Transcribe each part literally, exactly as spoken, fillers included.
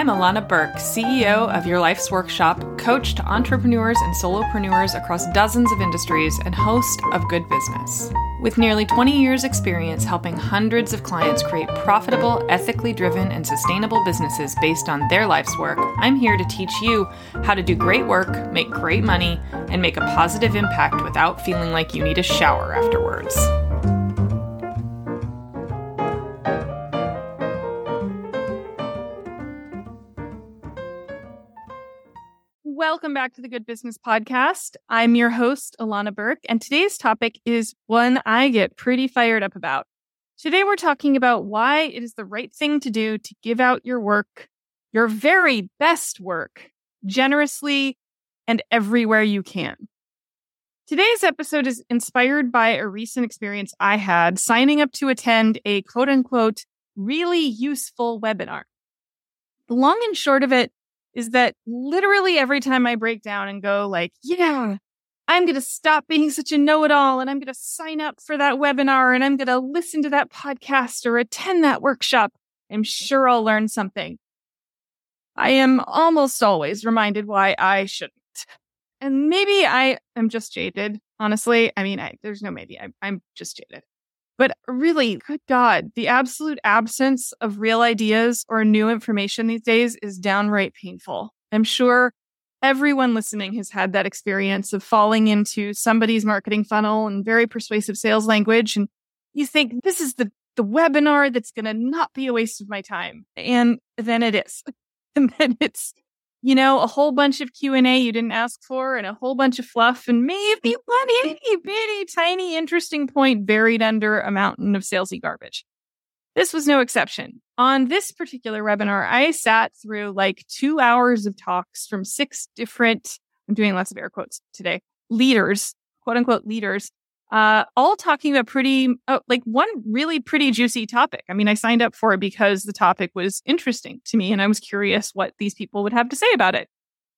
Alana Burke, C E O of Your Life's Workshop, coach to entrepreneurs and solopreneurs across dozens of industries, and host of Good Business. With nearly twenty years experience helping hundreds of clients create profitable, ethically driven, and sustainable businesses based on their life's work, I'm here to teach you how to do great work, make great money, and make a positive impact without feeling like you need a shower afterwards. Welcome back to the Good Business Podcast. I'm your host, Alana Burke, and today's topic is one I get pretty fired up about. Today, we're talking about why it is the right thing to do to give out your work, your very best work, generously and everywhere you can. Today's episode is inspired by a recent experience I had signing up to attend a quote-unquote really useful webinar. The long and short of it is that literally every time I break down and go like, yeah, I'm going to stop being such a know-it-all and I'm going to sign up for that webinar and I'm going to listen to that podcast or attend that workshop, I'm sure I'll learn something. I am almost always reminded why I shouldn't. And maybe I am just jaded, honestly. I mean, I, there's no maybe. I, I'm just jaded. But really, good God, the absolute absence of real ideas or new information these days is downright painful. I'm sure everyone listening has had that experience of falling into somebody's marketing funnel and very persuasive sales language. And you think, this is the, the webinar that's going to not be a waste of my time. And then it is. And then it's, you know, a whole bunch of Q and A you didn't ask for and a whole bunch of fluff and maybe one itty bitty tiny interesting point buried under a mountain of salesy garbage. This was no exception. On this particular webinar, I sat through like two hours of talks from six different, I'm doing lots of air quotes today, leaders, quote unquote leaders, uh, all talking about pretty, oh, like one really pretty juicy topic. I mean, I signed up for it because the topic was interesting to me and I was curious what these people would have to say about it.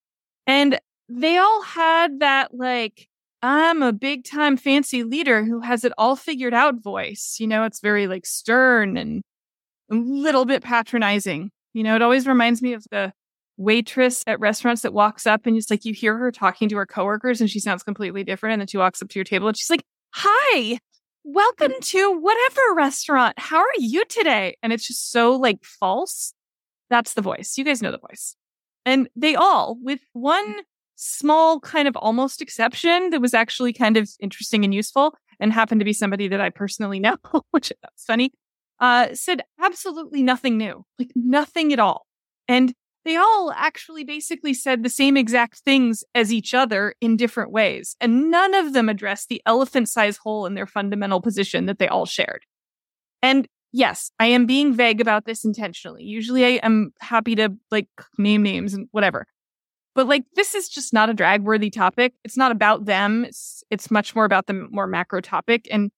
And they all had that like, I'm a big time fancy leader who has it all figured out voice. You know, it's very like stern and a little bit patronizing. You know, it always reminds me of the waitress at restaurants that walks up and just like you hear her talking to her coworkers and she sounds completely different. And then she walks up to your table and she's like, hi, welcome to whatever restaurant. How are you today? And it's just so like false. That's the voice. You guys know the voice. And they all, with one small kind of almost exception that was actually kind of interesting and useful and happened to be somebody that I personally know, which that's funny, uh, said absolutely nothing new, like nothing at all. And they all actually basically said the same exact things as each other in different ways. And none of them addressed the elephant-sized hole in their fundamental position that they all shared. And yes, I am being vague about this intentionally. Usually I am happy to like name names and whatever. But like, this is just not a drag-worthy topic. It's not about them. It's, it's much more about the more macro topic. And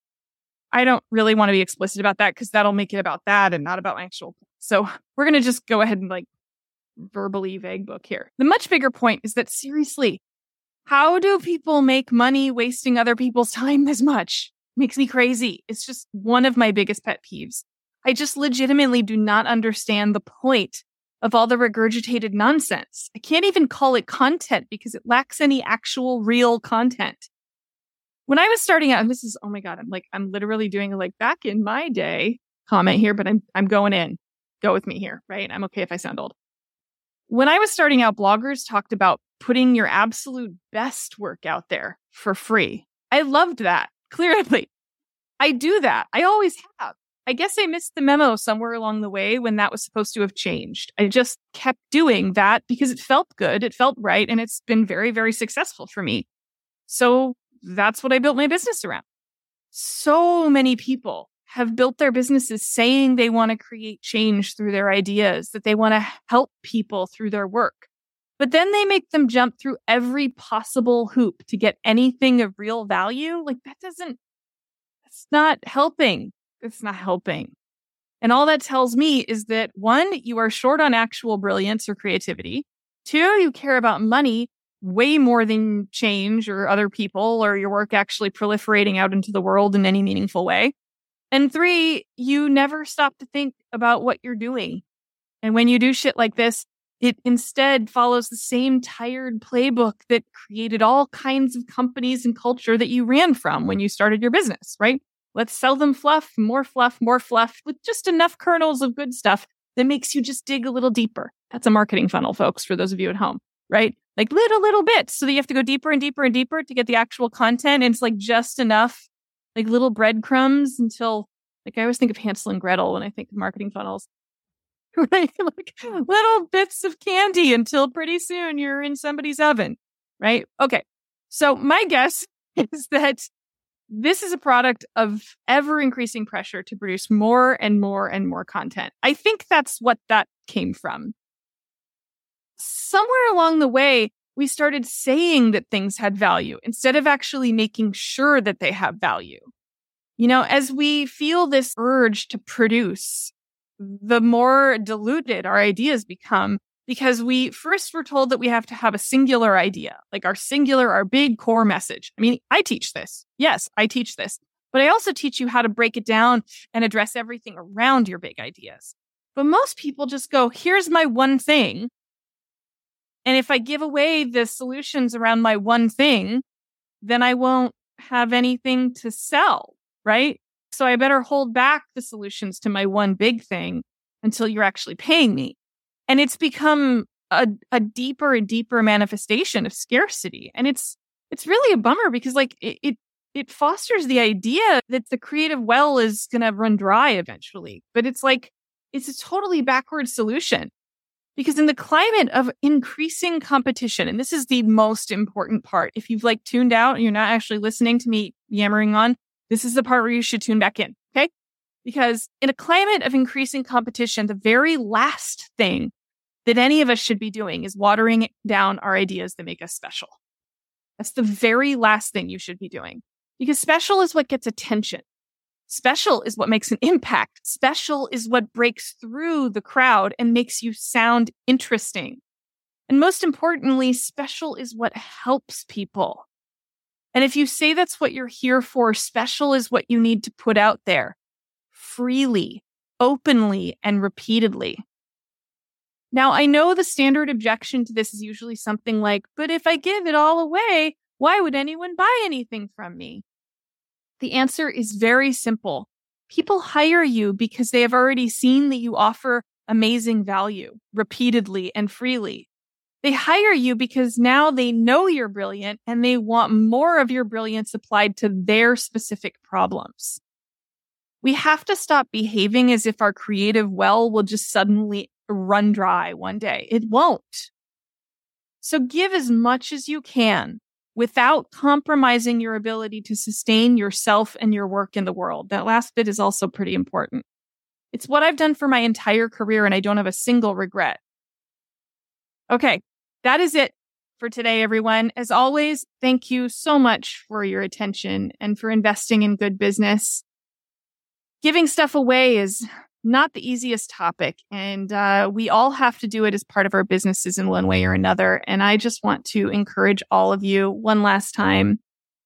I don't really want to be explicit about that because that'll make it about that and not about my actual. So we're going to just go ahead and like verbally vague book here. The much bigger point is that seriously, how do people make money wasting other people's time this much? Makes me crazy. It's just one of my biggest pet peeves. I just legitimately do not understand the point of all the regurgitated nonsense. I can't even call it content because it lacks any actual real content. When I was starting out, and this is, oh my God, I'm like, I'm literally doing a like back in my day comment here, but I'm, I'm going in. Go with me here, right? I'm okay if I sound old. When I was starting out, bloggers talked about putting your absolute best work out there for free. I loved that, clearly. I do that. I always have. I guess I missed the memo somewhere along the way when that was supposed to have changed. I just kept doing that because it felt good, it felt right, and it's been very, very successful for me. So that's what I built my business around. So many people have built their businesses saying they want to create change through their ideas, that they want to help people through their work. But then they make them jump through every possible hoop to get anything of real value. Like that doesn't, that's not helping. It's not helping. And all that tells me is that one, you are short on actual brilliance or creativity. Two, you care about money way more than change or other people or your work actually proliferating out into the world in any meaningful way. And three, you never stop to think about what you're doing. And when you do shit like this, It instead follows the same tired playbook that created all kinds of companies and culture that you ran from when you started your business, right? Let's sell them fluff, more fluff, more fluff with just enough kernels of good stuff that makes you just dig a little deeper. That's a marketing funnel, folks, for those of you at home, right? Like little, little bits. So that you have to go deeper and deeper and deeper to get the actual content. And it's like just enough, like little breadcrumbs until, like I always think of Hansel and Gretel when I think of marketing funnels. Right? Like little bits of candy until pretty soon you're in somebody's oven, right? Okay. So my guess is that this is a product of ever increasing pressure to produce more and more and more content. I think that's what that came from. Somewhere along the way, we started saying that things had value instead of actually making sure that they have value. You know, as we feel this urge to produce, the more diluted our ideas become because we first were told that we have to have a singular idea, like our singular, our big core message. I mean, I teach this. Yes, I teach this, but I also teach you how to break it down and address everything around your big ideas. But most people just go, here's my one thing. And if I give away the solutions around my one thing, then I won't have anything to sell, right? So I better hold back the solutions to my one big thing until you're actually paying me. And it's become a, a deeper and deeper manifestation of scarcity. And it's it's really a bummer because like it it, it fosters the idea that the creative well is going to run dry eventually. But it's like, it's a totally backward solution. Because in the climate of increasing competition, and this is the most important part, if you've like tuned out and you're not actually listening to me yammering on, this is the part where you should tune back in, okay? Because in a climate of increasing competition, the very last thing that any of us should be doing is watering down our ideas that make us special. That's the very last thing you should be doing. Because special is what gets attention. Special is what makes an impact. Special is what breaks through the crowd and makes you sound interesting. And most importantly, special is what helps people. And if you say that's what you're here for, special is what you need to put out there freely, openly, and repeatedly. Now, I know the standard objection to this is usually something like, but if I give it all away, why would anyone buy anything from me? The answer is very simple. People hire you because they have already seen that you offer amazing value repeatedly and freely. They hire you because now they know you're brilliant and they want more of your brilliance applied to their specific problems. We have to stop behaving as if our creative well will just suddenly run dry one day. It won't. So give as much as you can without compromising your ability to sustain yourself and your work in the world. That last bit is also pretty important. It's what I've done for my entire career, and I don't have a single regret. Okay, that is it for today, everyone. As always, thank you so much for your attention and for investing in good business. Giving stuff away is not the easiest topic, and uh, we all have to do it as part of our businesses in one way or another. And I just want to encourage all of you one last time.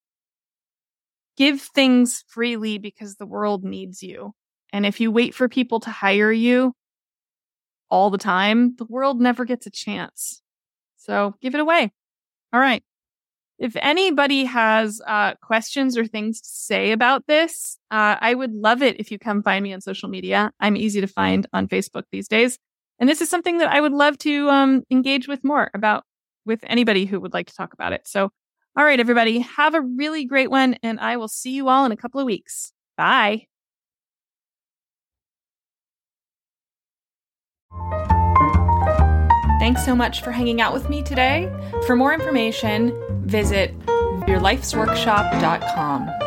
Give things freely because the world needs you. And if you wait for people to hire you all the time, the world never gets a chance. So give it away. All right. If anybody has uh, questions or things to say about this, uh, I would love it if you come find me on social media. I'm easy to find on Facebook these days. And this is something that I would love to um, engage with more about with anybody who would like to talk about it. So, all right, everybody, have a really great one. And I will see you all in a couple of weeks. Bye. Thanks so much for hanging out with me today. For more information, visit your lifes workshop dot com.